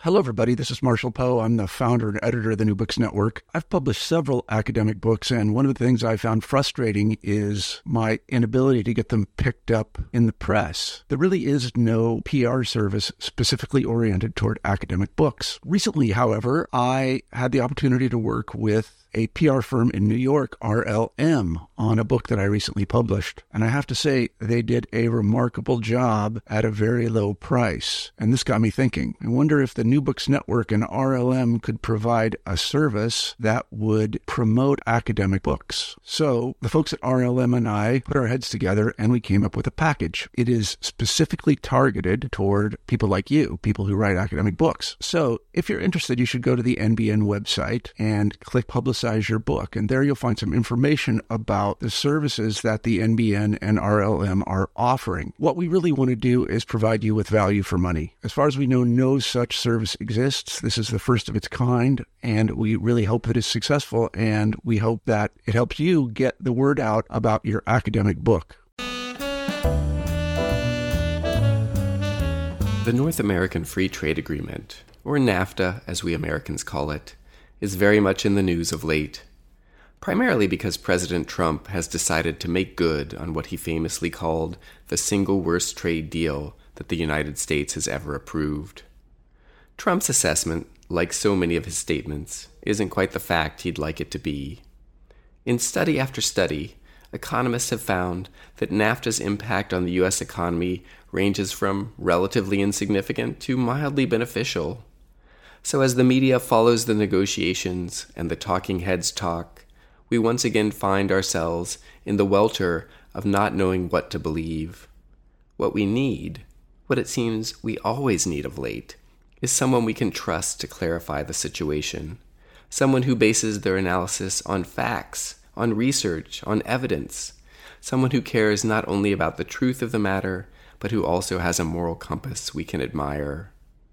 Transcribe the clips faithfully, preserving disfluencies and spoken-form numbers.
Hello, everybody. This is Marshall Poe. I'm the founder and editor of the New Books Network. I've published several academic books, and one of the things I found frustrating is my inability to get them picked up in the press. There really is no P R service specifically oriented toward academic books. Recently, however, I had the opportunity to work with a P R firm in New York, R L M, on a book that I recently published. And I have to say, they did a remarkable job at a very low price. And this got me thinking. I wonder if the New Books Network and R L M could provide a service that would promote academic books. So the folks at R L M and I put our heads together and we came up with a package. It is specifically targeted toward people like you, people who write academic books. So if you're interested, you should go to the N B N website and click Publicize your book. And there you'll find some information about the services that the N B N and R L M are offering. What we really want to do is provide you with value for money. As far as we know, no such service exists. This is the first of its kind, and we really hope that it's successful, and we hope that it helps you get the word out about your academic book. The North American Free Trade Agreement, or NAFTA as we Americans call it, is very much in the news of late, primarily because President Trump has decided to make good on what he famously called the single worst trade deal that the United States has ever approved. Trump's assessment, like so many of his statements, isn't quite the fact he'd like it to be. In study after study, economists have found that NAFTA's impact on the U S economy ranges from relatively insignificant to mildly beneficial. So as the media follows the negotiations and the talking heads talk, we once again find ourselves in the welter of not knowing what to believe. What we need, what it seems we always need of late, is someone we can trust to clarify the situation. Someone who bases their analysis on facts, on research, on evidence. Someone who cares not only about the truth of the matter, but who also has a moral compass we can admire.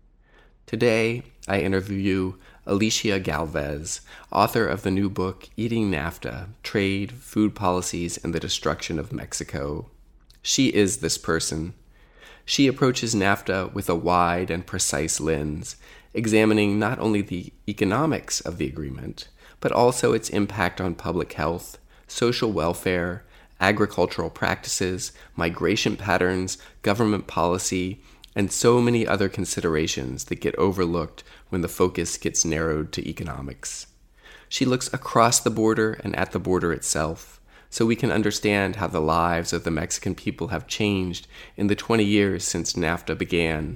Today, I interview Alicia Galvez, author of the new book, Eating NAFTA, Trade, Food Policies, and the Destruction of Mexico. She is this person. She approaches NAFTA with a wide and precise lens, examining not only the economics of the agreement, but also its impact on public health, social welfare, agricultural practices, migration patterns, government policy, and so many other considerations that get overlooked when the focus gets narrowed to economics. She looks across the border and at the border itself, so we can understand how the lives of the Mexican people have changed in the twenty years since NAFTA began.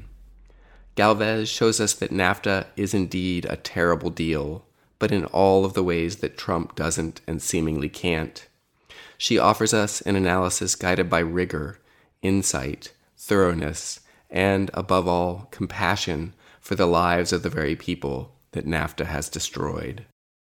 Galvez shows us that NAFTA is indeed a terrible deal, but in all of the ways that Trump doesn't and seemingly can't. She offers us an analysis guided by rigor, insight, thoroughness, and, above all, compassion for the lives of the very people that NAFTA has destroyed.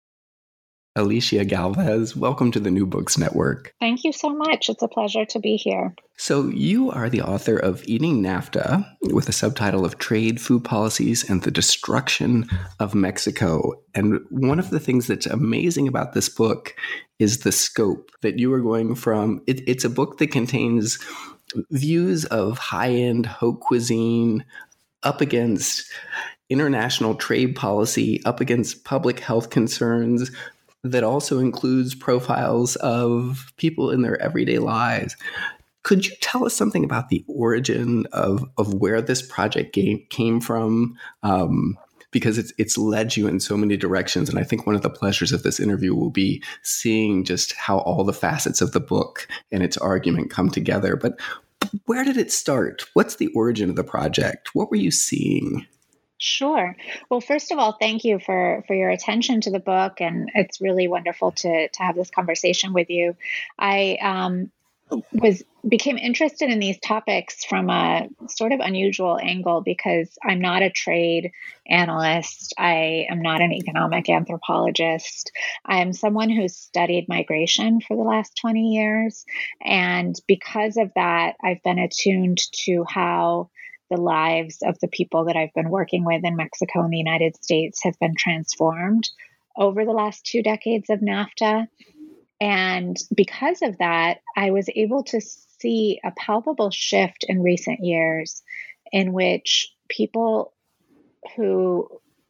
Alicia Galvez, welcome to the New Books Network. Thank you so much. It's a pleasure to be here. So you are the author of Eating NAFTA, with a subtitle of Trade, Food Policies, and the Destruction of Mexico. And one of the things that's amazing about this book is the scope that you are going from. It, it's a book that contains views of high-end haute cuisine up against international trade policy, up against public health concerns, that also includes profiles of people in their everyday lives. Could you tell us something about the origin of, of where this project came, came from? Um, because it's it's led you in so many directions. And I think one of the pleasures of this interview will be seeing just how all the facets of the book and its argument come together. But where did it start? What's the origin of the project? What were you seeing? Sure. Well, first of all, thank you for, for your attention to the book. And it's really wonderful to, to have this conversation with you. I um, was became interested in these topics from a sort of unusual angle because I'm not a trade analyst. I am not an economic anthropologist. I'm someone who's studied migration for the last twenty years. And because of that, I've been attuned to how the lives of the people that I've been working with in Mexico and the United States have been transformed over the last two decades of NAFTA. And because of that, I was able to see a palpable shift in recent years in which people who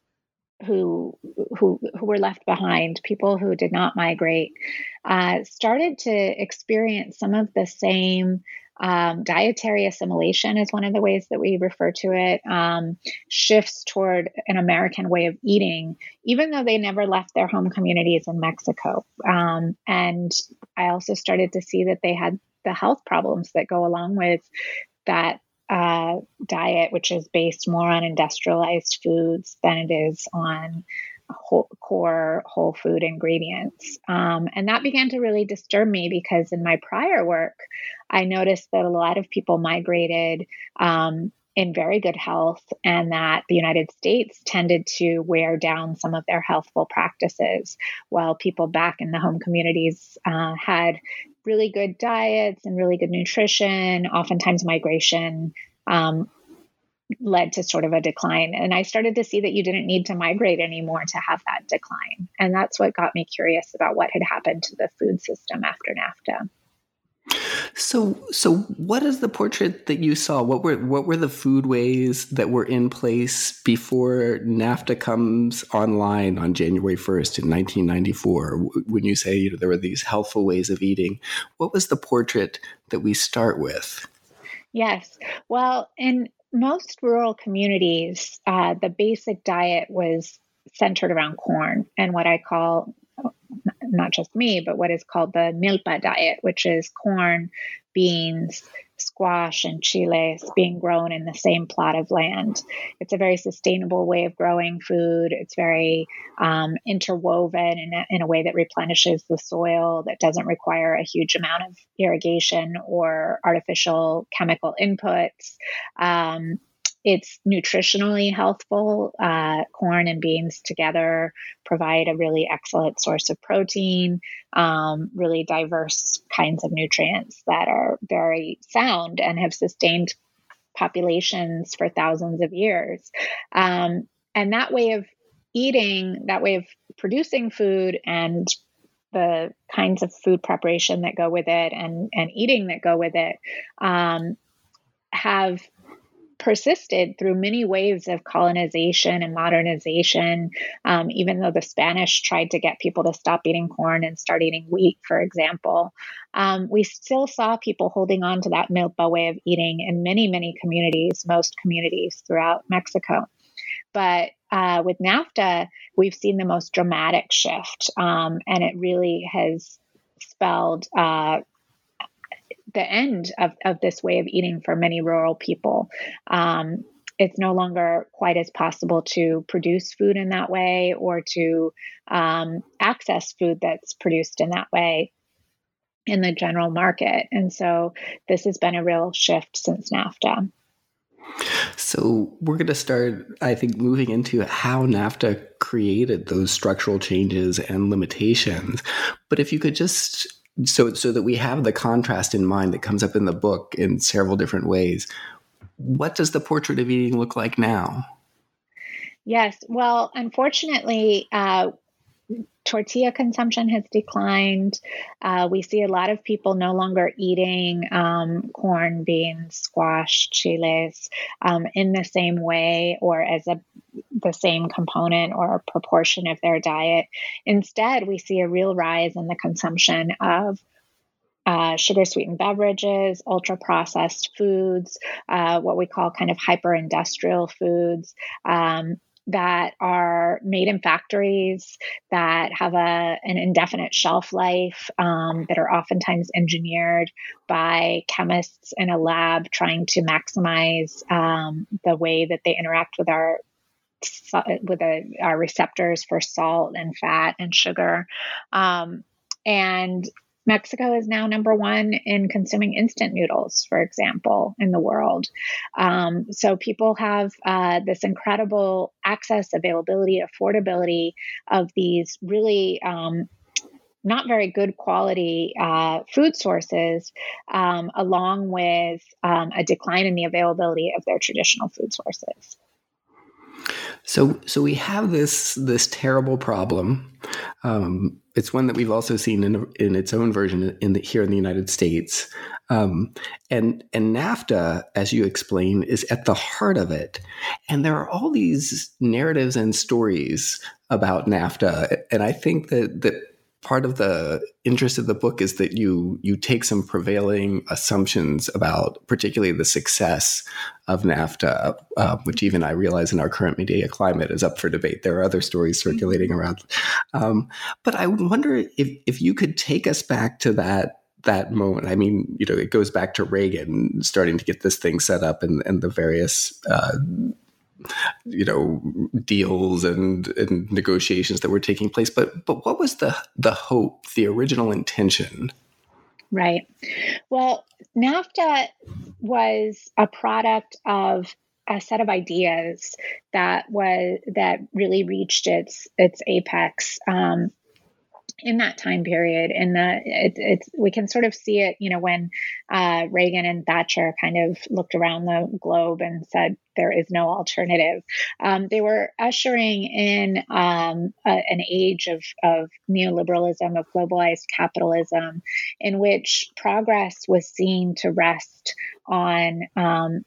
who who who were left behind, people who did not migrate, uh, started to experience some of the same um, dietary assimilation is one of the ways that we refer to it, um, shifts toward an American way of eating, even though they never left their home communities in Mexico. Um, and I also started to see that they had the health problems that go along with that uh, diet, which is based more on industrialized foods than it is on whole, core whole food ingredients. Um, and that began to really disturb me because in my prior work, I noticed that a lot of people migrated um, in very good health, and that the United States tended to wear down some of their healthful practices, while people back in the home communities uh, had really good diets and really good nutrition. Oftentimes migration um, led to sort of a decline. And I started to see that you didn't need to migrate anymore to have that decline. And that's what got me curious about what had happened to the food system after NAFTA. So, so what is the portrait that you saw? What were what were the foodways that were in place before NAFTA comes online on January first in nineteen ninety-four? When you say, you know, there were these healthful ways of eating, what was the portrait that we start with? Yes. Well, in most rural communities, uh, the basic diet was centered around corn and what I call, not just me, but what is called the milpa diet, which is corn, beans, squash, and chiles being grown in the same plot of land. It's a very sustainable way of growing food. It's very um, interwoven in a, in a way that replenishes the soil, that doesn't require a huge amount of irrigation or artificial chemical inputs. Um, It's nutritionally healthful. Uh, corn and beans together provide a really excellent source of protein, um, really diverse kinds of nutrients that are very sound and have sustained populations for thousands of years. Um, and that way of eating, that way of producing food, and the kinds of food preparation that go with it and, and eating that go with it um, have persisted through many waves of colonization and modernization. Um, even though the Spanish tried to get people to stop eating corn and start eating wheat, for example, um, we still saw people holding on to that milpa way of eating in many, many communities, most communities throughout Mexico. But uh, with NAFTA, we've seen the most dramatic shift, um, and it really has spelled uh, the end of, of this way of eating for many rural people. Um, it's no longer quite as possible to produce food in that way or to um, access food that's produced in that way in the general market. And so this has been a real shift since NAFTA. So we're going to start, I think, moving into how NAFTA created those structural changes and limitations. But if you could just So so that we have the contrast in mind that comes up in the book in several different ways, what does the portrait of eating look like now? Yes. Well, unfortunately, uh, tortilla consumption has declined. Uh, we see a lot of people no longer eating um, corn, beans, squash, chiles um, in the same way or as a the same component or proportion of their diet. Instead, we see a real rise in the consumption of uh, sugar-sweetened beverages, ultra-processed foods, uh, what we call kind of hyper-industrial foods, um, that are made in factories, that have a an indefinite shelf life, um, that are oftentimes engineered by chemists in a lab trying to maximize um, the way that they interact with our with a, our receptors for salt and fat and sugar. Um, and Mexico is now number one in consuming instant noodles, for example, in the world. Um, so people have uh, this incredible access, availability, affordability of these really um, not very good quality uh, food sources, um, along with um, a decline in the availability of their traditional food sources. So, so we have this this terrible problem Um, it's one that we've also seen in in its own version in the, here in the United States. Um, and and NAFTA, as you explain, is at the heart of it. And there are all these narratives and stories about NAFTA. And I think that that part of the interest of the book is that you you take some prevailing assumptions about particularly the success of NAFTA, uh, which even I realize in our current media climate is up for debate. There are other stories circulating around. Um, but I wonder if if you could take us back to that that moment. I mean, you know, it goes back to Reagan starting to get this thing set up and, and the various uh, you know, deals and, and negotiations that were taking place. But but what was the the hope, the original intention? Right. Well, NAFTA was a product of a set of ideas that was that really reached its its apex um, in that time period. And that it, it's we can sort of see it, you know, when uh, Reagan and Thatcher kind of looked around the globe and said there is no alternative. Um, they were ushering in um, a, an age of, of neoliberalism, of globalized capitalism, in which progress was seen to rest on um,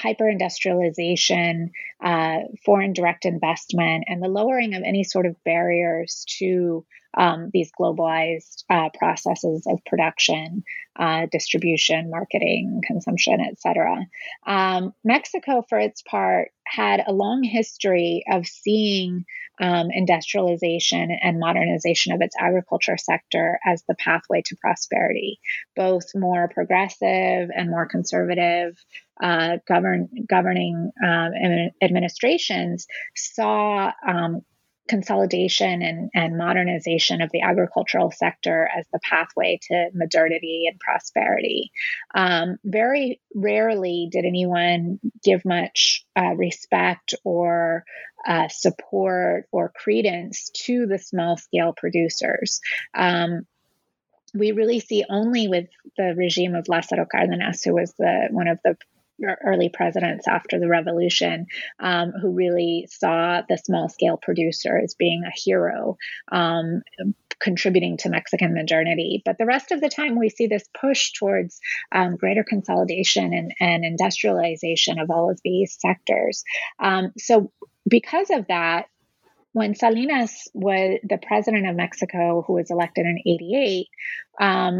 hyper-industrialization, uh, foreign direct investment, and the lowering of any sort of barriers to um, these globalized uh, processes of production, uh, distribution, marketing, consumption, et cetera. Um, Mexico, for its part, had a long history of seeing um, industrialization and modernization of its agriculture sector as the pathway to prosperity. Both more progressive and more conservative uh, govern, governing um, administrations saw um, consolidation and, and modernization of the agricultural sector as the pathway to modernity and prosperity. Um, very rarely did anyone give much uh, respect or uh, support or credence to the small-scale producers. Um, we really see only with the regime of Lázaro Cárdenas, who was the one of the early presidents after the revolution, um, who really saw the small-scale producer as being a hero, um, contributing to Mexican modernity. But the rest of the time, we see this push towards um, greater consolidation and, and industrialization of all of these sectors. Um, so because of that, when Salinas was the president of Mexico, who was elected in eighty-eight, um,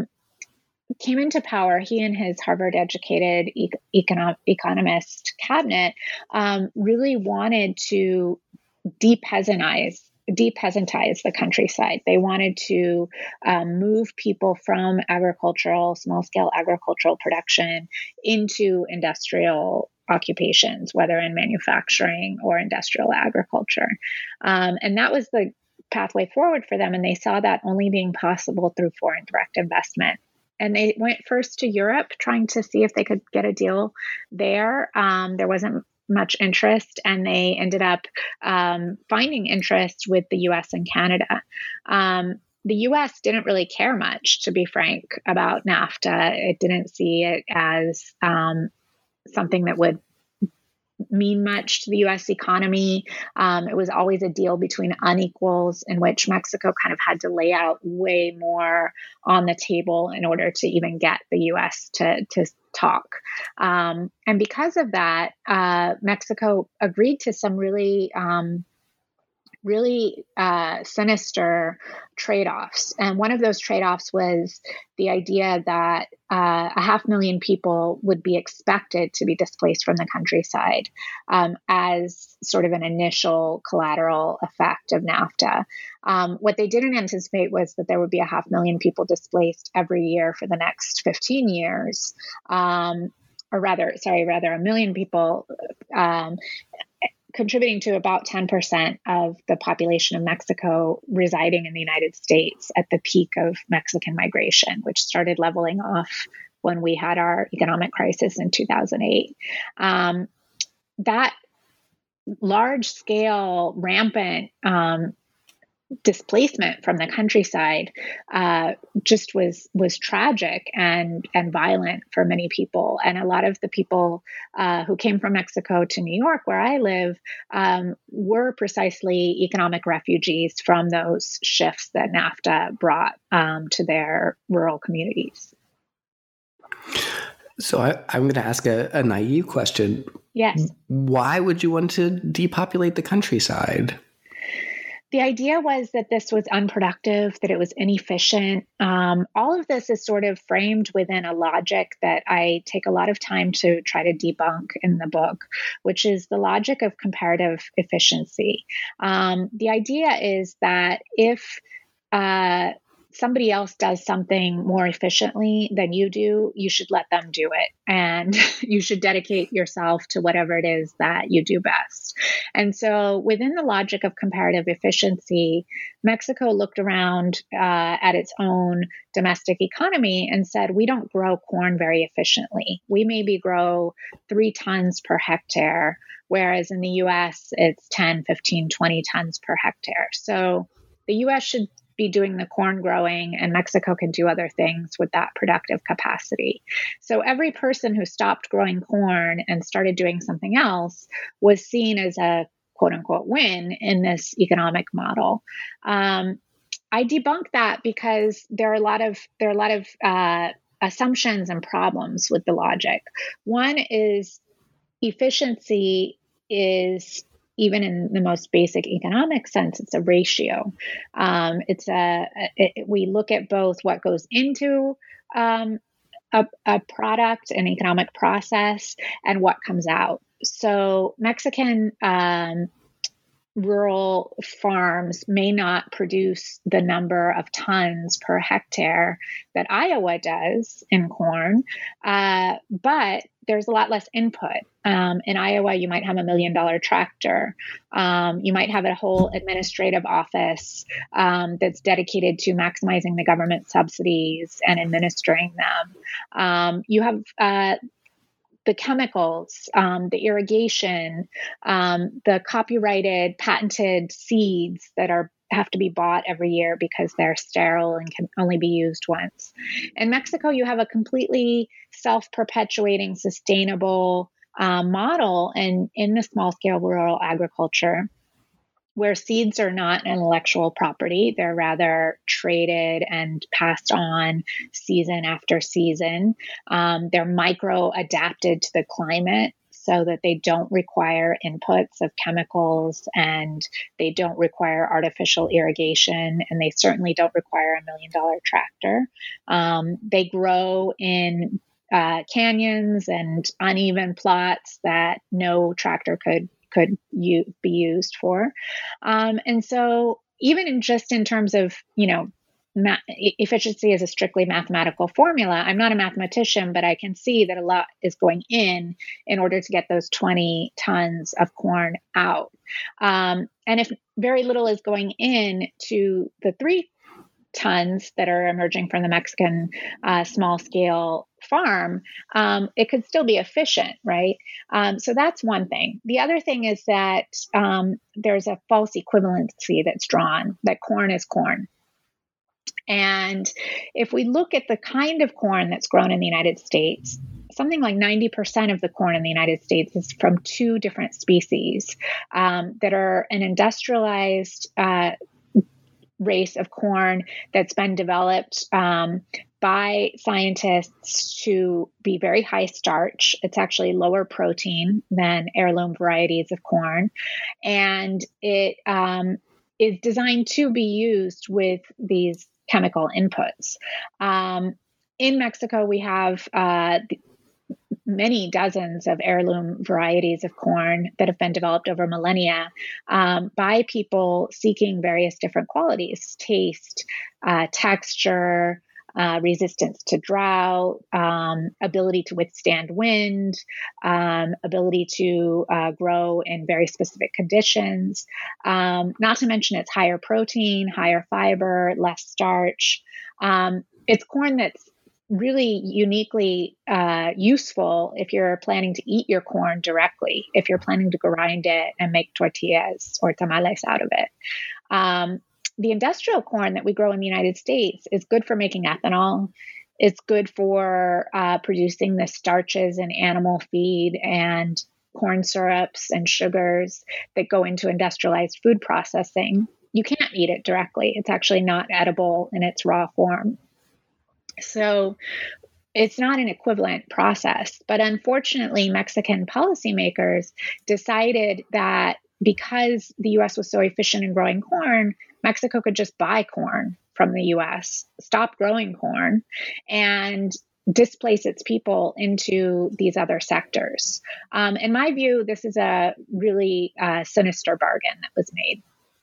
came into power, he and his Harvard-educated econo- economist cabinet um, really wanted to de-peasantize, de-peasantize the countryside. They wanted to um, move people from agricultural, small-scale agricultural production into industrial occupations, whether in manufacturing or industrial agriculture. Um, and that was the pathway forward for them. And they saw that only being possible through foreign direct investment. And they went first to Europe, trying to see if they could get a deal there. Um, there wasn't much interest, and they ended up um, finding interest with the U S and Canada. Um, the U S didn't really care much, to be frank, about NAFTA. It didn't see it as um, something that would mean much to the U S economy. Um, it was always a deal between unequals in which Mexico kind of had to lay out way more on the table in order to even get the U S to, to talk. Um, and because of that, uh, Mexico agreed to some really um, really uh, sinister trade-offs. And one of those trade-offs was the idea that uh, a half million people would be expected to be displaced from the countryside um, as sort of an initial collateral effect of NAFTA. Um, what they didn't anticipate was that there would be a half million people displaced every year for the next fifteen years. Um, or rather, sorry, rather a million people um, contributing to about ten percent of the population of Mexico residing in the United States at the peak of Mexican migration, which started leveling off when we had our economic crisis in two thousand eight. Um, that large-scale, rampant um, displacement from the countryside uh, just was was tragic and and violent for many people. And a lot of the people uh, who came from Mexico to New York, where I live, um, were precisely economic refugees from those shifts that NAFTA brought um, to their rural communities. So I, I'm going to ask a, a naive question. Yes. Why would you want to depopulate the countryside? The idea was that this was unproductive, that it was inefficient. Um, all of this is sort of framed within a logic that I take a lot of time to try to debunk in the book, which is the logic of comparative efficiency. Um, the idea is that if uh, somebody else does something more efficiently than you do, you should let them do it. And you should dedicate yourself to whatever it is that you do best. And so within the logic of comparative efficiency, Mexico looked around uh, at its own domestic economy and said, we don't grow corn very efficiently. We maybe grow three tons per hectare, whereas in the U S, it's ten, fifteen, twenty tons per hectare. So the U S should be doing the corn growing, and Mexico can do other things with that productive capacity. So every person who stopped growing corn and started doing something else was seen as a quote unquote win in this economic model. Um, I debunk that because there are a lot of there are a lot of uh, assumptions and problems with the logic. One is efficiency is, even in the most basic economic sense, it's a ratio. Um, it's a, it, we look at both what goes into um, a, a product, an economic process, and what comes out. So Mexican um, rural farms may not produce the number of tons per hectare that Iowa does in corn, uh, but there's a lot less input. Um, in Iowa, you might have a million dollar tractor. Um, you might have a whole administrative office um, that's dedicated to maximizing the government subsidies and administering them. Um, you have uh, the chemicals, um, the irrigation, um, the copyrighted, patented seeds that are have to be bought every year because they're sterile and can only be used once. In Mexico, you have a completely self-perpetuating, sustainable um, model and in the small-scale rural agriculture, where seeds are not intellectual property. They're rather traded and passed on season after season. Um, they're micro-adapted to the climate so that they don't require inputs of chemicals and they don't require artificial irrigation, and they certainly don't require a million-dollar tractor. Um, they grow in uh, canyons and uneven plots that no tractor could could you be used for. Um, and so even in just in terms of, you know, ma- efficiency is a strictly mathematical formula. I'm not a mathematician, but I can see that a lot is going in in order to get those twenty tons of corn out. Um, and if very little is going in to the three tons that are emerging from the Mexican uh, small scale farm, um, it could still be efficient, right? Um, so that's one thing. The other thing is that um, there's a false equivalency that's drawn, that corn is corn. And if we look at the kind of corn that's grown in the United States, something like ninety percent of the corn in the United States is from two different species um, that are an industrialized uh, race of corn that's been developed um, by scientists to be very high starch. It's actually lower protein than heirloom varieties of corn. And it um, is designed to be used with these chemical inputs. Um, in Mexico, we have uh, many dozens of heirloom varieties of corn that have been developed over millennia um, by people seeking various different qualities: taste, uh, texture, uh, resistance to drought, um, ability to withstand wind, um, ability to uh, grow in very specific conditions. Um, not to mention it's higher protein, higher fiber, less starch. Um, it's corn that's really uniquely uh, useful if you're planning to eat your corn directly, if you're planning to grind it and make tortillas or tamales out of it. Um, the industrial corn that we grow in the United States is good for making ethanol. It's good for uh, producing the starches in animal feed and corn syrups and sugars that go into industrialized food processing. You can't eat it directly. It's actually not edible in its raw form. So it's not an equivalent process. But unfortunately, Mexican policymakers decided that because the U S was so efficient in growing corn, Mexico could just buy corn from the U S, stop growing corn, and displace its people into these other sectors. Um, in my view, this is a really uh, sinister bargain that was made.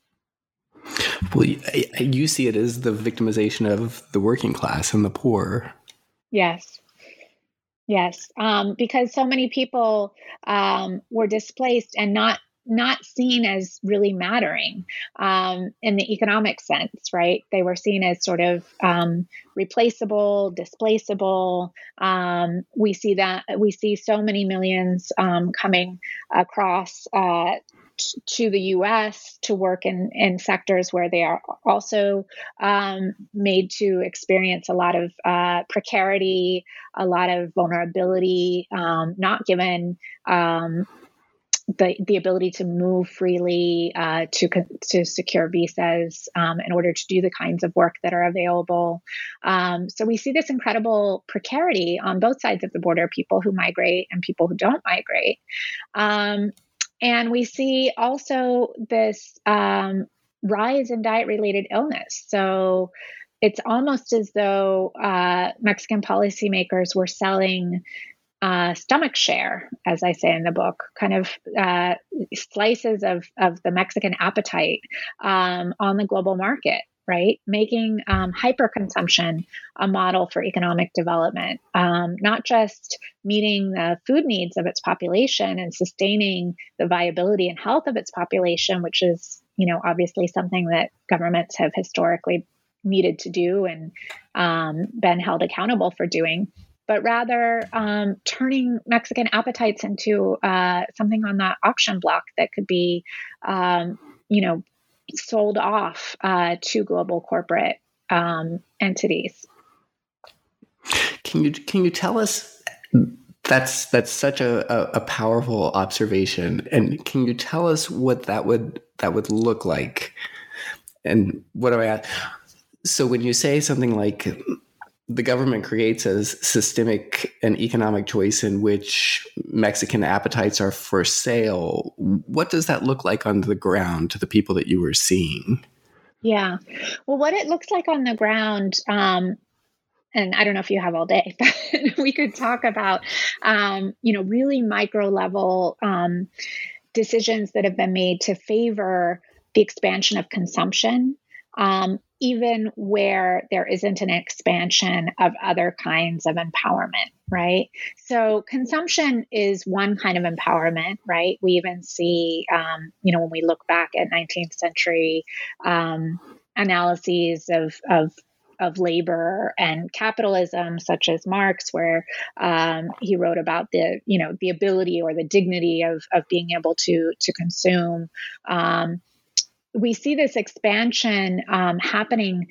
Well, you see it as the victimization of the working class and the poor. Yes. Yes. Um, because so many people um, were displaced and not not seen as really mattering um, in the economic sense, right? They were seen as sort of um, replaceable, displaceable. Um, we see that we see so many millions um, coming across uh, t- to the U S to work in, in sectors where they are also um, made to experience a lot of uh, precarity, a lot of vulnerability, um, not given um, the the ability to move freely, uh, to to secure visas um, in order to do the kinds of work that are available. Um, so we see this incredible precarity on both sides of the border, people who migrate and people who don't migrate. Um, and we see also this um, rise in diet-related illness. So it's almost as though uh, Mexican policymakers were selling Uh, stomach share, as I say in the book, kind of uh, slices of, of the Mexican appetite um, on the global market, right? Making um, hyperconsumption a model for economic development, um, not just meeting the food needs of its population and sustaining the viability and health of its population, which is, you know, obviously something that governments have historically needed to do and um, been held accountable for doing, but rather um, turning Mexican appetites into uh, something on the auction block that could be, um, you know, sold off uh, to global corporate um, entities. Can you can you tell us? That's that's such a, a, a powerful observation, and can you tell us what that would that would look like? And what do I ask? So when you say something like the government creates a systemic and economic choice in which Mexican appetites are for sale, what does that look like on the ground to the people that you were seeing? Yeah. Well, what it looks like on the ground, um, and I don't know if you have all day, but we could talk about, um, you know, really micro level um, decisions that have been made to favor the expansion of consumption, um, even where there isn't an expansion of other kinds of empowerment, right? So consumption is one kind of empowerment, right? We even see, um, you know, when we look back at nineteenth century um, analyses of, of of labor and capitalism, such as Marx, where um, he wrote about the, you know, the ability or the dignity of of being able to to consume. Um, we see this expansion um, happening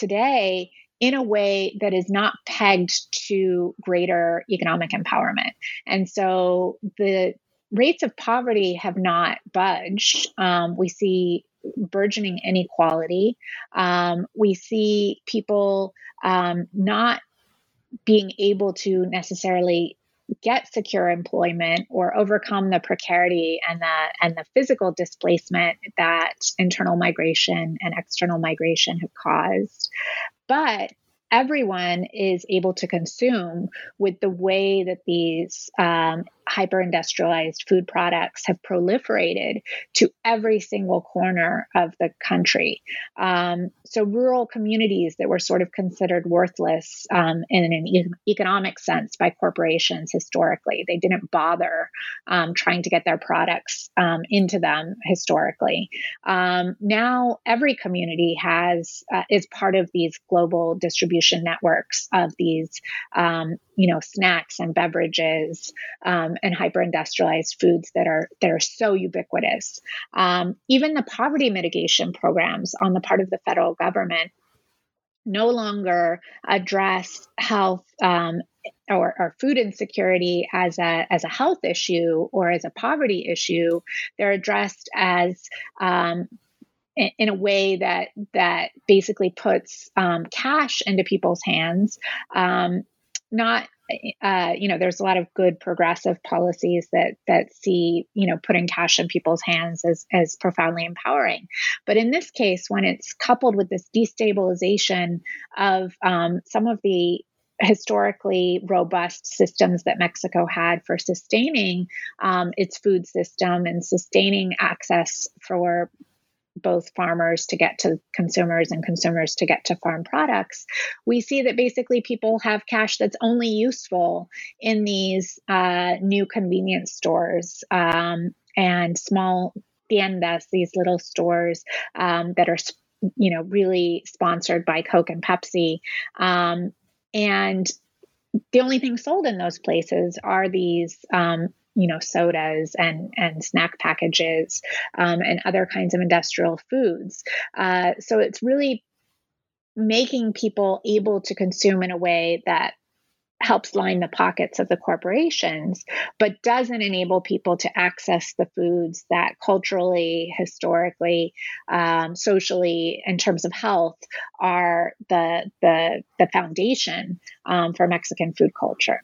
today in a way that is not pegged to greater economic empowerment. And so the rates of poverty have not budged. Um, we see burgeoning inequality. Um, we see people um, not being able to necessarily get secure employment or overcome the precarity and the and the physical displacement that internal migration and external migration have caused. But everyone is able to consume with the way that these um, hyper-industrialized food products have proliferated to every single corner of the country. Um, so rural communities that were sort of considered worthless um, in an e- economic sense by corporations historically, they didn't bother um, trying to get their products um, into them historically. Um, now every community has uh, is part of these global distribution networks of these um, you know, snacks and beverages um, and hyper-industrialized foods that are that are so ubiquitous. Um, even the poverty mitigation programs on the part of the federal government no longer address health um, or, or food insecurity as a as a health issue or as a poverty issue. They're addressed as um, in, in a way that that basically puts um, cash into people's hands, um, not. Uh, you know, there's a lot of good progressive policies that that see, you know, putting cash in people's hands as as profoundly empowering. But in this case, when it's coupled with this destabilization of um, some of the historically robust systems that Mexico had for sustaining um, its food system and sustaining access for both farmers to get to consumers and consumers to get to farm products, we see that basically people have cash that's only useful in these uh, new convenience stores um, and small tiendas, these little stores um, that are, you know, really sponsored by Coke and Pepsi. Um, and the only thing sold in those places are these um, you know, sodas and, and snack packages um, and other kinds of industrial foods. Uh, so it's really making people able to consume in a way that helps line the pockets of the corporations, but doesn't enable people to access the foods that culturally, historically, um, socially, in terms of health, are the the, the foundation um, for Mexican food culture.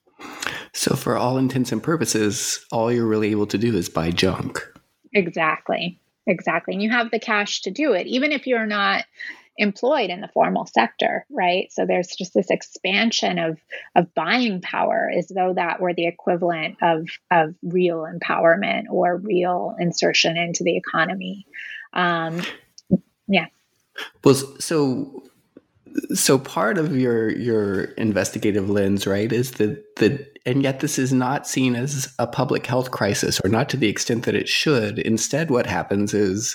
So for all intents and purposes, all you're really able to do is buy junk. Exactly. Exactly. And you have the cash to do it, even if you're not employed in the formal sector, right? So there's just this expansion of of buying power as though that were the equivalent of, of real empowerment or real insertion into the economy. Um, yeah. Well, so So part of your your investigative lens, right, is that that, and yet this is not seen as a public health crisis, or not to the extent that it should. Instead, what happens is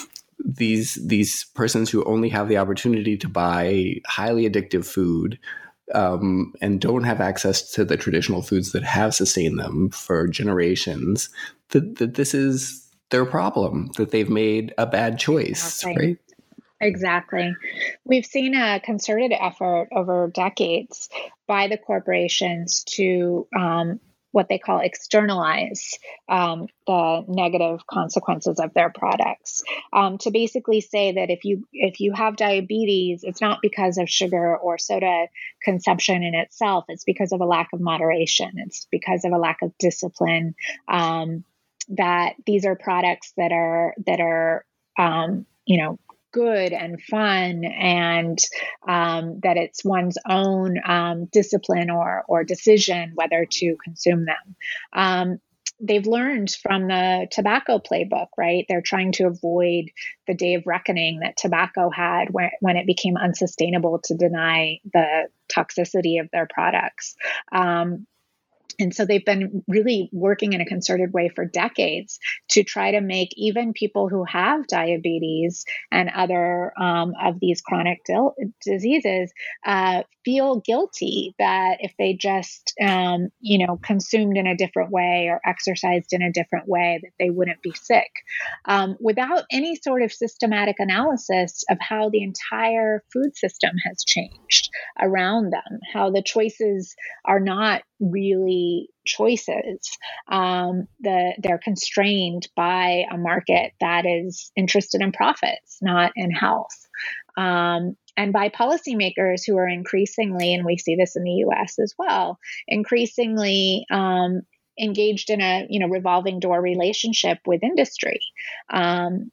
these these persons who only have the opportunity to buy highly addictive food um, and don't have access to the traditional foods that have sustained them for generations, that, that this is their problem, that they've made a bad choice, Exactly. right? Exactly. We've seen a concerted effort over decades by the corporations to um, what they call externalize um, the negative consequences of their products. Um, to basically say that if you if you have diabetes, it's not because of sugar or soda consumption in itself. It's because of a lack of moderation. It's because of a lack of discipline. Um, that these are products that are that are um, you know. good and fun, and um, that it's one's own um, discipline or or decision whether to consume them. Um, they've learned from the tobacco playbook, right? They're trying to avoid the day of reckoning that tobacco had when, when it became unsustainable to deny the toxicity of their products. Um, And so they've been really working in a concerted way for decades to try to make even people who have diabetes and other um, of these chronic dil- diseases uh, feel guilty that if they just, um, you know, consumed in a different way or exercised in a different way, that they wouldn't be sick, um, without any sort of systematic analysis of how the entire food system has changed around them, how the choices are not really choices. Um, the, they're constrained by a market that is interested in profits, not in health. Um, and by policymakers who are increasingly, and we see this in the U S as well, increasingly um, engaged in a you know revolving door relationship with industry. Um,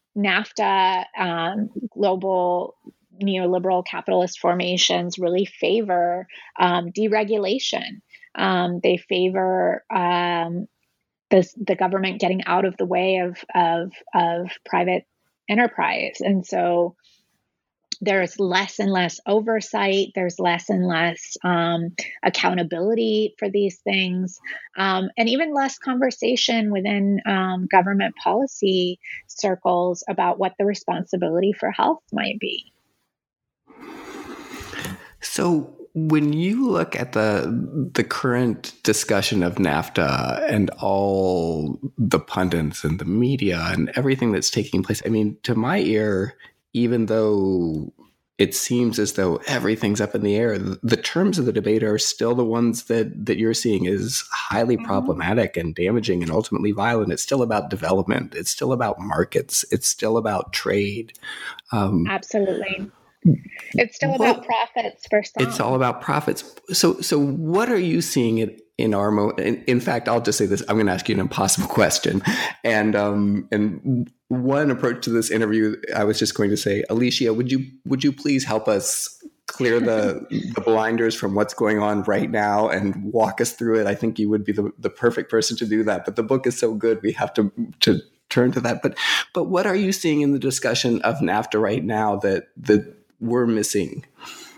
NAFTA, um, global neoliberal capitalist formations really favor um, deregulation. Um, they favor um, the, the government getting out of the way of, of, of private enterprise. And so there's less and less oversight. There's less and less um, accountability for these things, um, and even less conversation within um, government policy circles about what the responsibility for health might be. So When you look at the the current discussion of NAFTA and all the pundits and the media and everything that's taking place, I mean, to my ear, even though it seems as though everything's up in the air, the terms of the debate are still the ones that, that you're seeing is highly mm-hmm. problematic and damaging and ultimately violent. It's still about development. It's still about markets. It's still about trade. Um, Absolutely. It's still well, about profits for some. It's all about profits. So, so what are you seeing in, in our mo? In, in fact, I'll just say this: I'm going to ask you an impossible question, and um, and one approach to this interview, I was just going to say, Alicia, would you would you please help us clear the the blinders from what's going on right now and walk us through it? I think you would be the, the perfect person to do that. But the book is so good, we have to to turn to that. But but what are you seeing in the discussion of NAFTA right now that that we're missing?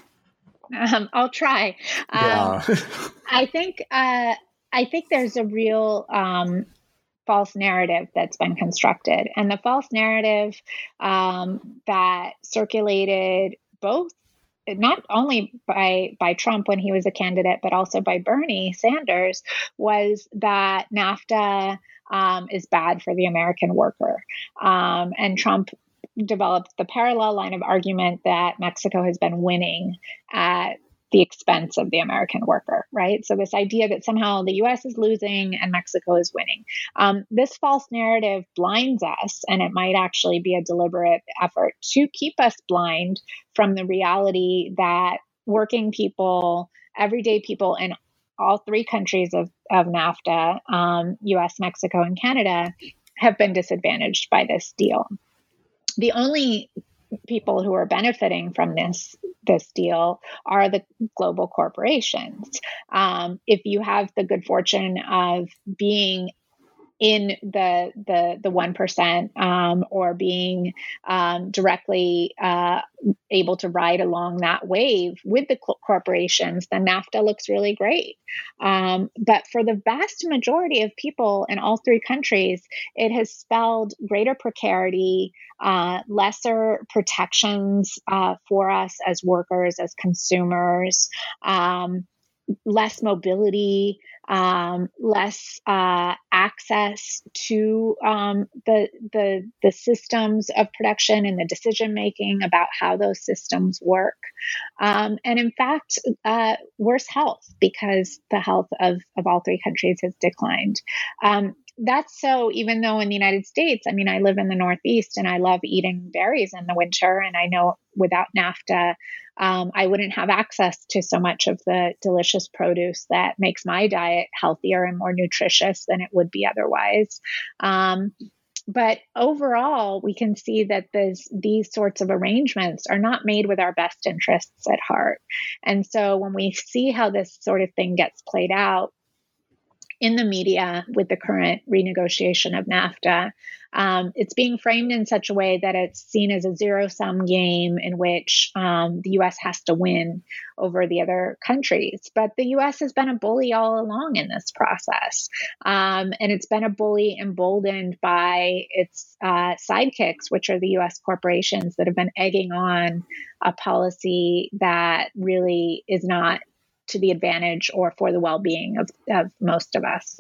Um, I'll try. Yeah. Um, I think uh, I think there's a real um, false narrative that's been constructed, and the false narrative um, that circulated both not only by by Trump when he was a candidate, but also by Bernie Sanders, was that NAFTA um, is bad for the American worker, um, and Trump developed the parallel line of argument that Mexico has been winning at the expense of the American worker, right? So this idea that somehow the U S is losing and Mexico is winning. Um, this false narrative blinds us, and it might actually be a deliberate effort to keep us blind from the reality that working people, everyday people in all three countries of, of NAFTA, um, U S, Mexico, and Canada, have been disadvantaged by this deal. The only people who are benefiting from this this deal are the global corporations. Um, if you have the good fortune of being in the the the one percent um, or being um, directly uh, able to ride along that wave with the co- corporations, then NAFTA looks really great. Um, but for the vast majority of people in all three countries, it has spelled greater precarity, uh, lesser protections uh, for us as workers, as consumers, um, less mobility, um, less uh, access to um, the, the the systems of production and the decision making about how those systems work, um, and in fact, uh, worse health, because the health of of all three countries has declined. Um, That's so, even though in the United States, I mean, I live in the Northeast and I love eating berries in the winter. And I know without NAFTA, um, I wouldn't have access to so much of the delicious produce that makes my diet healthier and more nutritious than it would be otherwise. Um, but overall, we can see that this, these sorts of arrangements are not made with our best interests at heart. And so when we see how this sort of thing gets played out in the media with the current renegotiation of NAFTA, um, it's being framed in such a way that it's seen as a zero-sum game in which um, the U S has to win over the other countries. But the U S has been a bully all along in this process. Um, and it's been a bully emboldened by its uh, sidekicks, which are the U S corporations that have been egging on a policy that really is not to the advantage or for the well-being of, of most of us.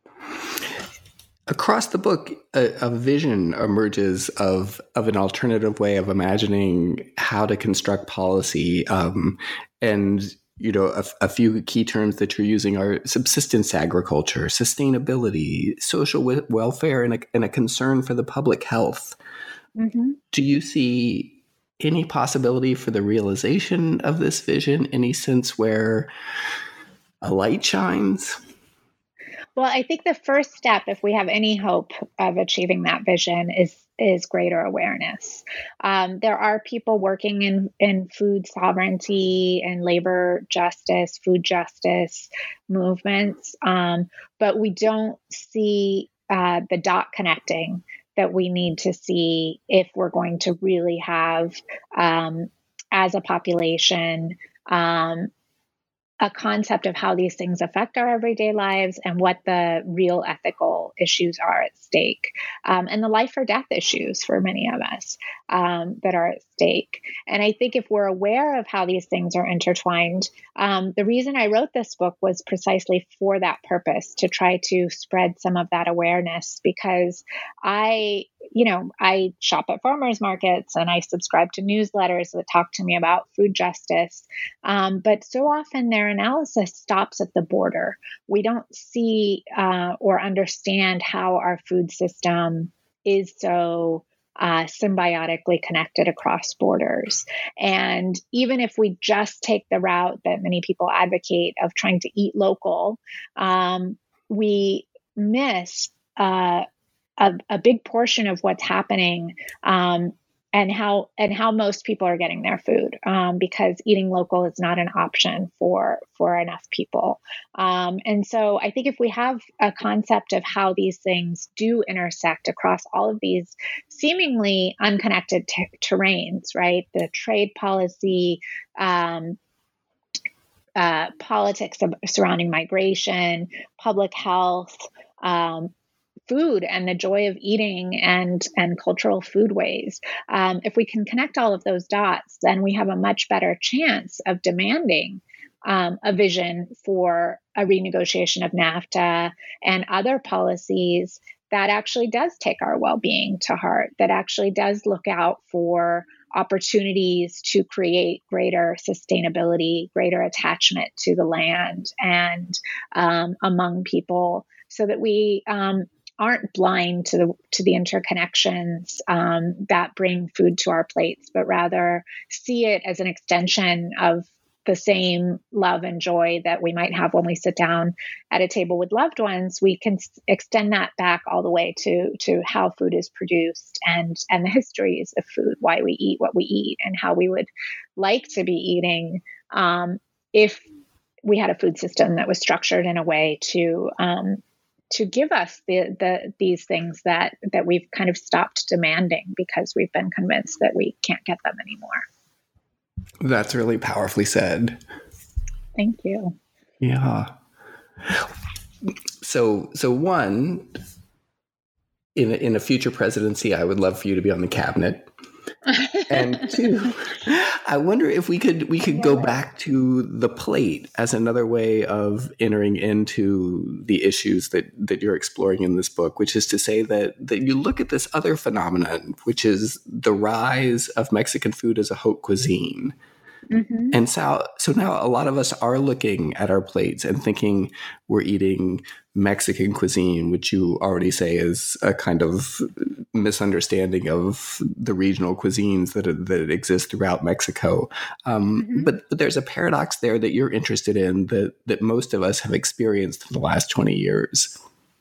Across the book, a, a vision emerges of of an alternative way of imagining how to construct policy. Um, and, you know, a, a few key terms that you're using are subsistence agriculture, sustainability, social w- welfare, and a, and a concern for the public health. Mm-hmm. Do you see any possibility for the realization of this vision? Any sense where a light shines? Well, I think the first step, if we have any hope of achieving that vision, is is greater awareness. Um, there are people working in, in food sovereignty and labor justice, food justice movements, um, but we don't see uh, the dot connecting that we need to see if we're going to really have, um, as a population, um, a concept of how these things affect our everyday lives and what the real ethical issues are at stake, um, and the life or death issues for many of us um, that are at stake. And I think if we're aware of how these things are intertwined, um, the reason I wrote this book was precisely for that purpose, to try to spread some of that awareness, because I, you know, I shop at farmers markets and I subscribe to newsletters that talk to me about food justice. Um, but so often their analysis stops at the border. We don't see uh, or understand how our food system is so uh, symbiotically connected across borders. And even if we just take the route that many people advocate of trying to eat local, um, we miss uh, a, a big portion of what's happening, um, and how and how most people are getting their food, um, because eating local is not an option for for enough people. Um, and so I think if we have a concept of how these things do intersect across all of these seemingly unconnected t- terrains, right? The trade policy, um, uh, politics surrounding migration, public health, um, food and the joy of eating, and and cultural foodways. Um, if we can connect all of those dots, then we have a much better chance of demanding um, a vision for a renegotiation of NAFTA and other policies that actually does take our well-being to heart, that actually does look out for opportunities to create greater sustainability, greater attachment to the land and um, among people, so that we um, aren't blind to the to the interconnections um, that bring food to our plates, but rather see it as an extension of the same love and joy that we might have when we sit down at a table with loved ones. We can s- extend that back all the way to to how food is produced, and and the histories of food, why we eat what we eat, and how we would like to be eating um, if we had a food system that was structured in a way to um, to give us the, the these things that that we've kind of stopped demanding because we've been convinced that we can't get them anymore. That's really powerfully said. Thank you. Yeah. So, so one, in a, in a future presidency, I would love for you to be on the cabinet. And two, I wonder if we could we could go back to the plate as another way of entering into the issues that, that you're exploring in this book, which is to say that that you look at this other phenomenon, which is the rise of Mexican food as a haute cuisine. Mm-hmm. And so, so now a lot of us are looking at our plates and thinking we're eating Mexican cuisine, which you already say is a kind of misunderstanding of the regional cuisines that that exist throughout Mexico. Um, mm-hmm. but, but there's a paradox there that you're interested in that that most of us have experienced in the last twenty years.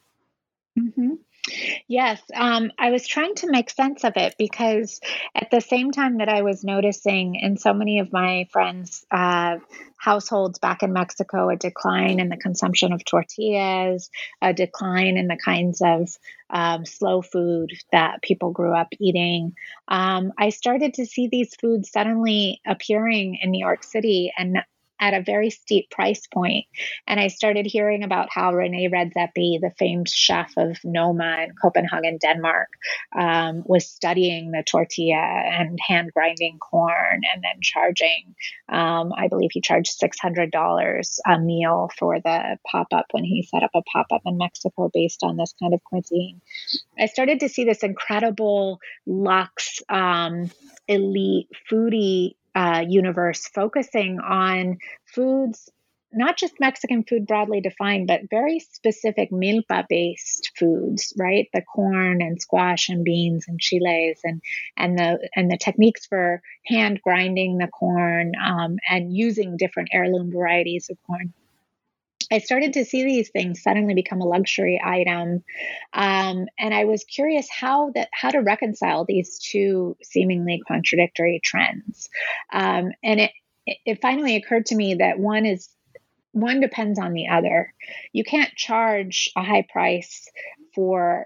Mm-hmm. Yes, um, I was trying to make sense of it because at the same time that I was noticing in so many of my friends' uh, households back in Mexico a decline in the consumption of tortillas, a decline in the kinds of um, slow food that people grew up eating, um, I started to see these foods suddenly appearing in New York City and at a very steep price point. And I started hearing about how Rene Redzepi, the famed chef of Noma in Copenhagen, Denmark, um, was studying the tortilla and hand grinding corn and then charging, um, I believe he charged six hundred dollars a meal for the pop-up when he set up a pop-up in Mexico based on this kind of cuisine. I started to see this incredible luxe, um, elite foodie Uh, universe focusing on foods, not just Mexican food broadly defined, but very specific milpa-based foods, right? The corn and squash and beans and chiles and and the and the techniques for hand grinding the corn um, and using different heirloom varieties of corn. I started to see these things suddenly become a luxury item, um, and I was curious how that how to reconcile these two seemingly contradictory trends. Um, and it it finally occurred to me that one is one depends on the other. You can't charge a high price for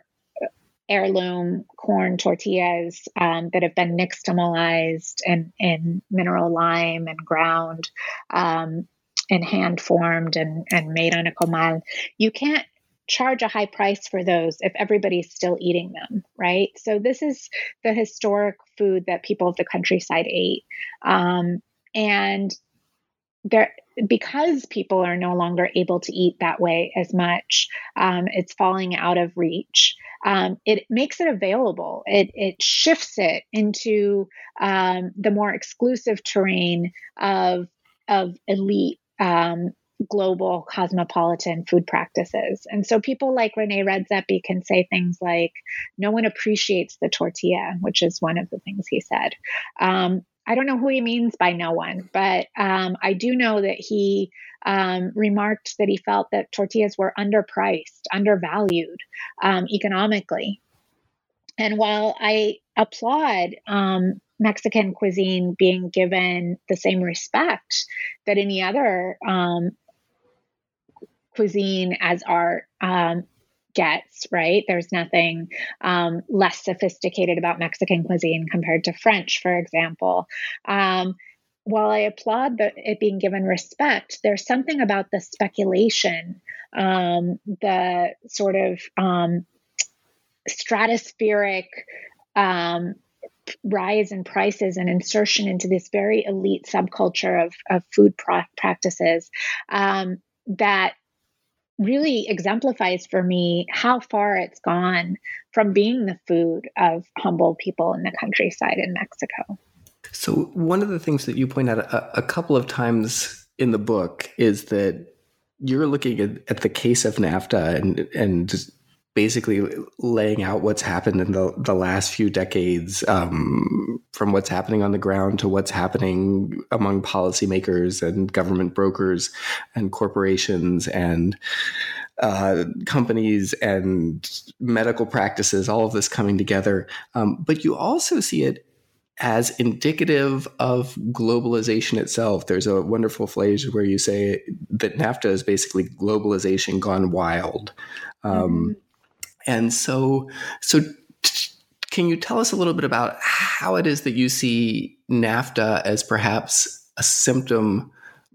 heirloom corn tortillas um, that have been nixtamalized and in mineral lime and ground. Um, and hand formed and, and made on a comal, you can't charge a high price for those if everybody's still eating them, right? So this is the historic food that people of the countryside ate. Um, and there, because people are no longer able to eat that way as much, um, it's falling out of reach. Um, it makes it available. It, it shifts it into um, the more exclusive terrain of, of elite um, global cosmopolitan food practices. And so people like Rene Redzepi can say things like, no one appreciates the tortilla, which is one of the things he said. Um, I don't know who he means by no one, but um, I do know that he um, remarked that he felt that tortillas were underpriced, undervalued um, economically. And while I applaud um, Mexican cuisine being given the same respect that any other um, cuisine as art um, gets, right? There's nothing um, less sophisticated about Mexican cuisine compared to French, for example. Um, while I applaud the, it being given respect, there's something about the speculation, um, the sort of um, stratospheric um, rise in prices and insertion into this very elite subculture of, of food pra- practices um, that really exemplifies for me how far it's gone from being the food of humble people in the countryside in Mexico. So one of the things that you point out a, a couple of times in the book is that you're looking at, at the case of NAFTA and and just basically laying out what's happened in the, the last few decades, um, from what's happening on the ground to what's happening among policymakers and government brokers and corporations and uh, companies and medical practices, all of this coming together. Um, but you also see it as indicative of globalization itself. There's a wonderful phrase where you say that NAFTA is basically globalization gone wild. Um, mm-hmm. And so, so t- can you tell us a little bit about how it is that you see NAFTA as perhaps a symptom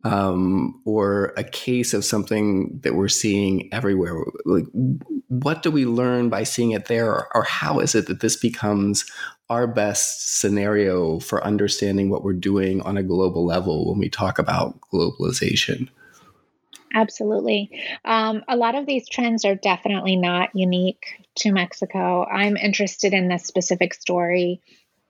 um, or a case of something that we're seeing everywhere? Like, what do we learn by seeing it there, or, or how is it that this becomes our best scenario for understanding what we're doing on a global level when we talk about globalization? Absolutely. Um, a lot of these trends are definitely not unique to Mexico. I'm interested in this specific story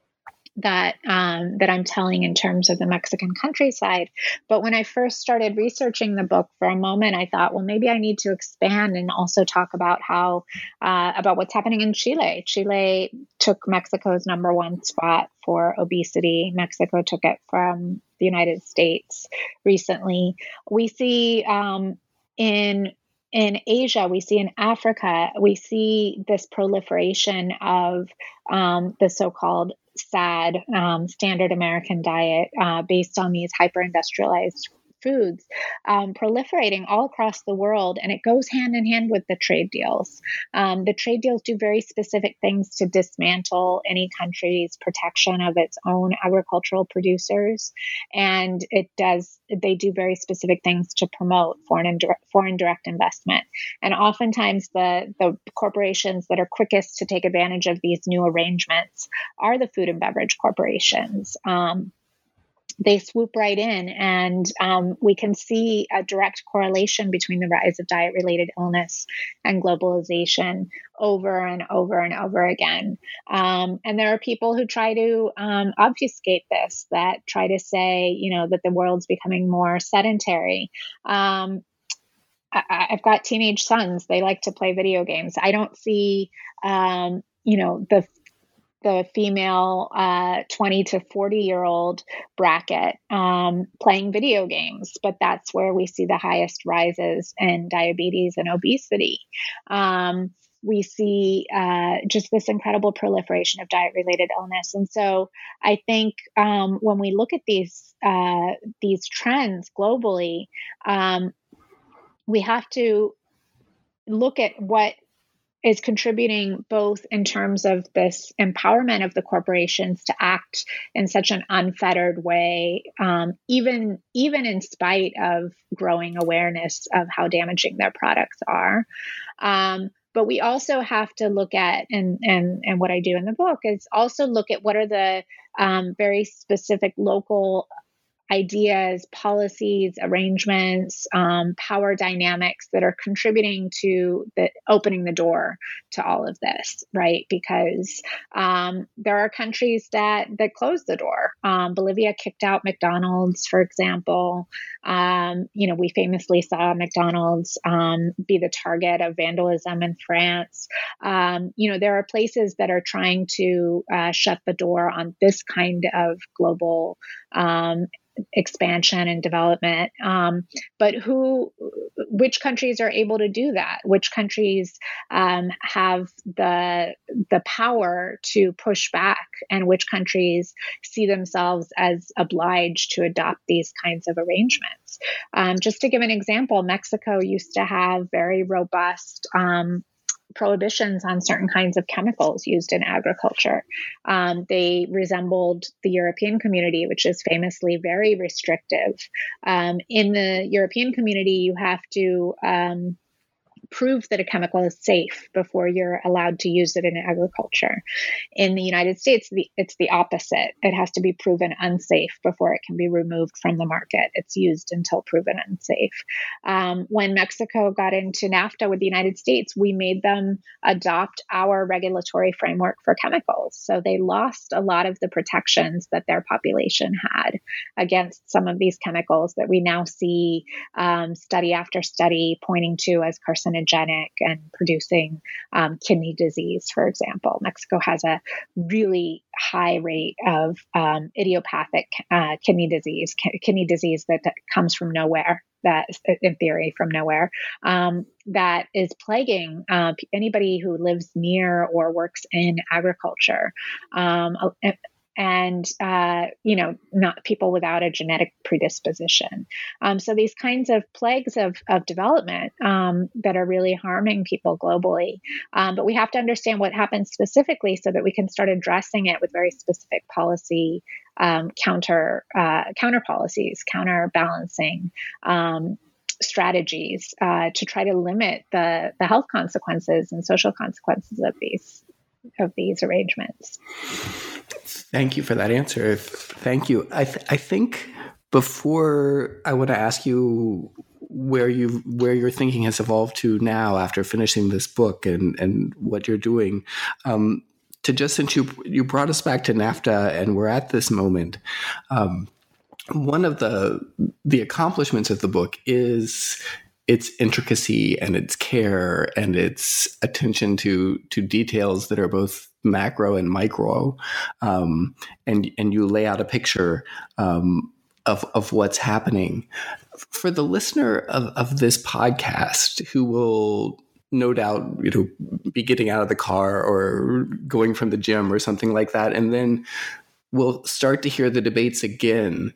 that um, that I'm telling in terms of the Mexican countryside. But when I first started researching the book, for a moment, I thought, well, maybe I need to expand and also talk about how uh, about what's happening in Chile. Chile took Mexico's number one spot for obesity. Mexico took it from the United States recently. We see um, in In Asia, we see in Africa, we see this proliferation of um, the so-called SAD, um, standard American diet, uh, based on these hyper-industrialized foods, um, proliferating all across the world. And it goes hand in hand with the trade deals. Um, the trade deals do very specific things to dismantle any country's protection of its own agricultural producers. And it does, they do very specific things to promote foreign and direct, foreign direct investment. And oftentimes the, the corporations that are quickest to take advantage of these new arrangements are the food and beverage corporations. Um, They swoop right in, and um, we can see a direct correlation between the rise of diet-related illness and globalization over and over and over again. Um, and there are people who try to um, obfuscate this, that try to say, you know, that the world's becoming more sedentary. Um, I, I've got teenage sons; they like to play video games. I don't see, um, you know, the the female uh, twenty to forty year old bracket um, playing video games, but that's where we see the highest rises in diabetes and obesity. Um, we see uh, just this incredible proliferation of diet-related illness. And so I think um, when we look at these, uh, these trends globally, um, we have to look at what is contributing both in terms of this empowerment of the corporations to act in such an unfettered way, um, even even in spite of growing awareness of how damaging their products are. Um, but we also have to look at, and and and what I do in the book is also look at what are the um, very specific local ideas, policies, arrangements, um, power dynamics that are contributing to the opening the door to all of this, right? Because um, there are countries that that close the door. Um, Bolivia kicked out McDonald's, for example. Um, you know, we famously saw McDonald's um, be the target of vandalism in France. Um, you know, there are places that are trying to uh, shut the door on this kind of global um, expansion and development. Um, but who, which countries are able to do that? Which countries um, have the the power to push back, and which countries see themselves as obliged to adopt these kinds of arrangements? Um, just to give an example, Mexico used to have very robust um, prohibitions on certain kinds of chemicals used in agriculture. Um, they resembled the European community, which is famously very restrictive. Um, in the European community, you have to um, prove that a chemical is safe before you're allowed to use it in agriculture. In the United States, the, it's the opposite. It has to be proven unsafe before it can be removed from the market. It's used until proven unsafe. Um, when Mexico got into NAFTA with the United States, we made them adopt our regulatory framework for chemicals. So they lost a lot of the protections that their population had against some of these chemicals that we now see um, study after study pointing to as carcinogenic and producing um, kidney disease, for example. Mexico has a really high rate of um, idiopathic uh, kidney disease, ki- kidney disease that, that comes from nowhere, that in theory from nowhere, um, that is plaguing uh, anybody who lives near or works in agriculture. Um, and, uh, you know, not people without a genetic predisposition. Um, so these kinds of plagues of, of development um, that are really harming people globally. Um, but we have to understand what happens specifically so that we can start addressing it with very specific policy um, counter uh, counter policies, counterbalancing um, strategies uh, to try to limit the, the health consequences and social consequences of these of these arrangements. Thank you for that answer. Thank you. I th- I think before I want to ask you where you where your thinking has evolved to now after finishing this book and and what you're doing. Um, to just since you you brought us back to NAFTA and we're at this moment. Um, one of the the accomplishments of the book is its intricacy and its care and its attention to to details that are both macro and micro, um, and and you lay out a picture um, of of what's happening. For the listener of, of this podcast, who will no doubt you know be getting out of the car or going from the gym or something like that, and then will start to hear the debates again.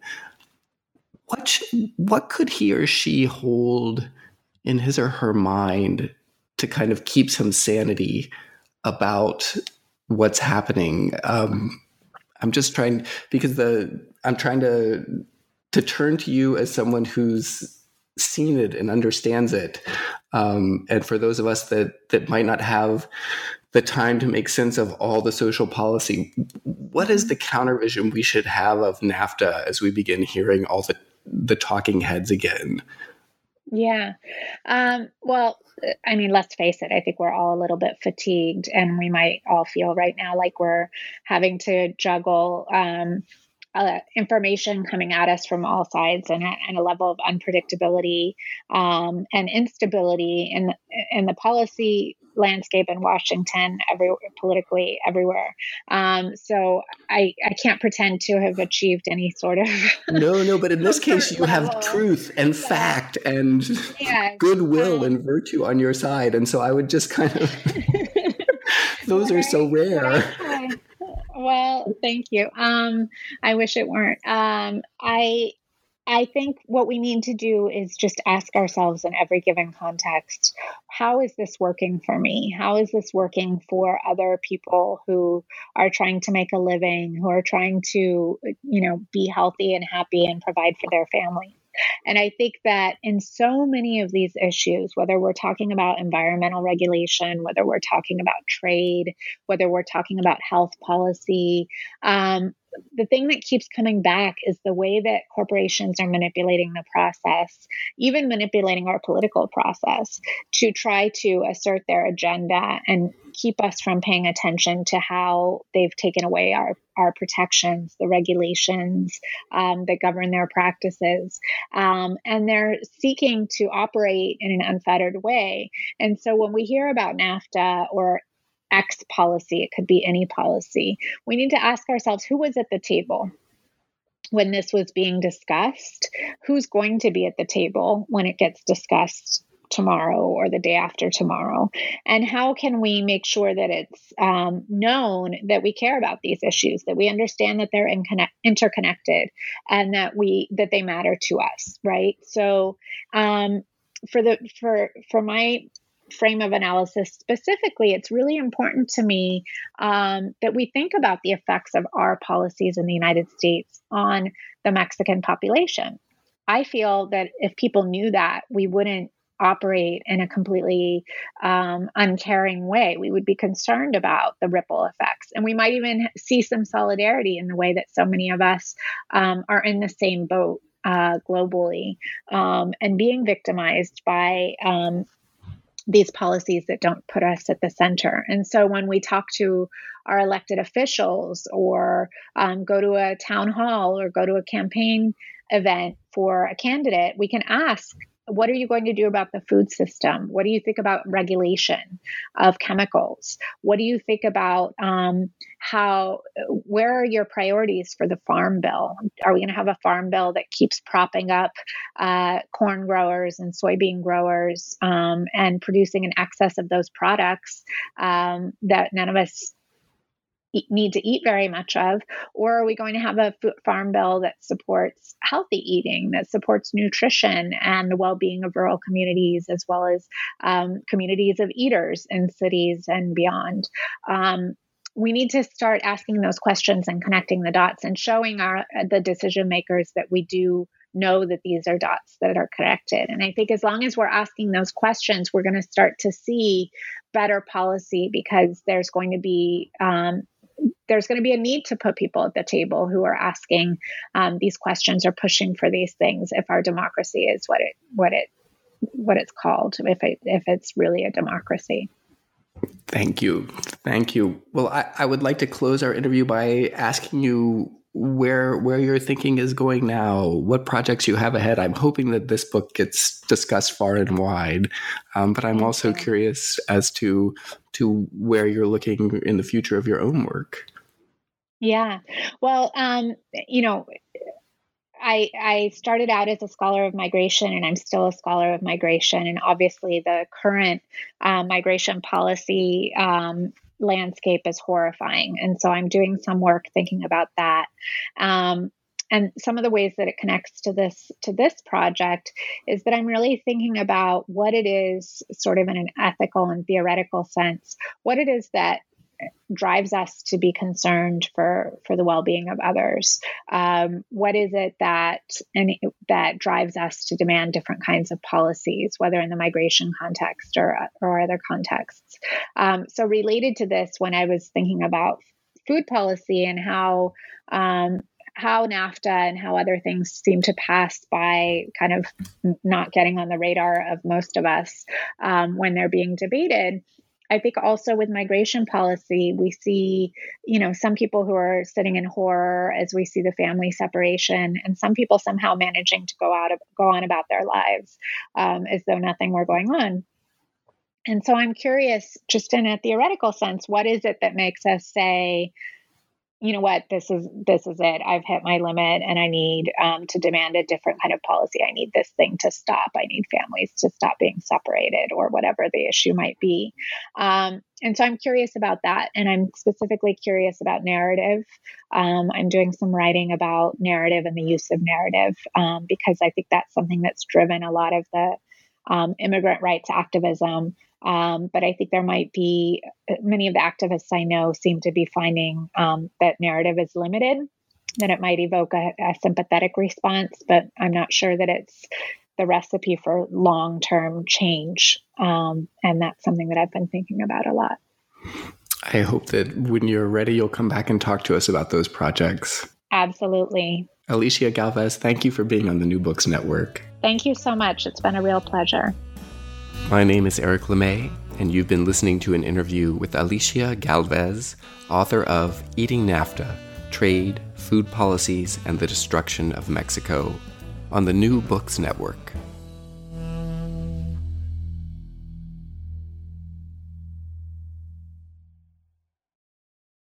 What sh- what could he or she hold in his or her mind to kind of keep some sanity about what's happening? Um, I'm just trying because the I'm trying to to turn to you as someone who's seen it and understands it. Um, and for those of us that that might not have the time to make sense of all the social policy, what is the countervision we should have of NAFTA as we begin hearing all the the talking heads again? Yeah. Um, well, I mean, let's face it, I think we're all a little bit fatigued, and we might all feel right now like we're having to juggle um, uh, information coming at us from all sides and a, and a level of unpredictability um, and instability in, in the policy landscape in Washington, every politically everywhere. Um, so I, I can't pretend to have achieved any sort of no, no. But in this case, you level. have truth and fact and yes. goodwill um, and virtue on your side, and so I would just kind of those are so rare. Well, thank you. Um, I wish it weren't. Um, I I think what we need to do is just ask ourselves in every given context, how is this working for me? How is this working for other people who are trying to make a living, who are trying to, you know, be healthy and happy and provide for their family? And I think that in so many of these issues, whether we're talking about environmental regulation, whether we're talking about trade, whether we're talking about health policy, um, the thing that keeps coming back is the way that corporations are manipulating the process, even manipulating our political process to try to assert their agenda and keep us from paying attention to how they've taken away our, our protections, the regulations um, that govern their practices. Um, and they're seeking to operate in an unfettered way. And so when we hear about NAFTA or X policy, it could be any policy, we need to ask ourselves, who was at the table when this was being discussed? Who's going to be at the table when it gets discussed tomorrow or the day after tomorrow? And how can we make sure that it's um, known that we care about these issues, that we understand that they're in connect- interconnected and that we that they matter to us, right? So um, for the for for my frame of analysis specifically, it's really important to me um, that we think about the effects of our policies in the United States on the Mexican population. I feel that if people knew that, we wouldn't operate in a completely um, uncaring way. We would be concerned about the ripple effects. And we might even see some solidarity in the way that so many of us um, are in the same boat uh, globally um, and being victimized by um, these policies that don't put us at the center. And so when we talk to our elected officials or um, go to a town hall or go to a campaign event for a candidate, we can ask, what are you going to do about the food system? What do you think about regulation of chemicals? What do you think about um, how, where are your priorities for the farm bill? Are we going to have a farm bill that keeps propping up uh, corn growers and soybean growers um, and producing an excess of those products um, that none of us need to eat very much of? Or are we going to have a farm bill that supports healthy eating, that supports nutrition and the well-being of rural communities, as well as um, communities of eaters in cities and beyond? Um, we need to start asking those questions and connecting the dots and showing our the decision makers that we do know that these are dots that are connected. And I think as long as we're asking those questions, we're going to start to see better policy, because there's going to be um, there's going to be a need to put people at the table who are asking um, these questions or pushing for these things if our democracy is what it what it what it's called, if it if it's really a democracy. Thank you. Thank you. Well, I, I would like to close our interview by asking you where where your thinking is going now, what projects you have ahead. I'm hoping that this book gets discussed far and wide, um, but I'm also curious as to to where you're looking in the future of your own work. Yeah. Well, um, you know, I, I started out as a scholar of migration, and I'm still a scholar of migration. And obviously, the current uh, migration policy um, landscape is horrifying. And so I'm doing some work thinking about that. Um, and some of the ways that it connects to this to this project is that I'm really thinking about what it is, sort of in an ethical and theoretical sense, what it is that drives us to be concerned for, for the well-being of others. Um, what is it that and that drives us to demand different kinds of policies, whether in the migration context or or other contexts? Um, so related to this, when I was thinking about food policy and how um, how NAFTA and how other things seem to pass by, kind of not getting on the radar of most of us um, when they're being debated, I think also with migration policy, we see, you know, some people who are sitting in horror as we see the family separation, and some people somehow managing to go out of, go on about their lives um, as though nothing were going on. And so I'm curious, just in a theoretical sense, what is it that makes us say, you know what, this is this is it. I've hit my limit, and I need um, to demand a different kind of policy. I need this thing to stop. I need families to stop being separated, or whatever the issue might be. Um, and so I'm curious about that, and I'm specifically curious about narrative. Um, I'm doing some writing about narrative and the use of narrative um, because I think that's something that's driven a lot of the um, immigrant rights activism. Um, but I think there might be, many of the activists I know seem to be finding um, that narrative is limited, that it might evoke a, a sympathetic response, but I'm not sure that it's the recipe for long-term change. Um, and that's something that I've been thinking about a lot. I hope that when you're ready, you'll come back and talk to us about those projects. Absolutely. Alicia Galvez, thank you for being on the New Books Network. Thank you so much. It's been a real pleasure. My name is Eric LeMay, and you've been listening to an interview with Alicia Galvez, author of Eating NAFTA, Trade, Food Policies, and the Destruction of Mexico, on the New Books Network.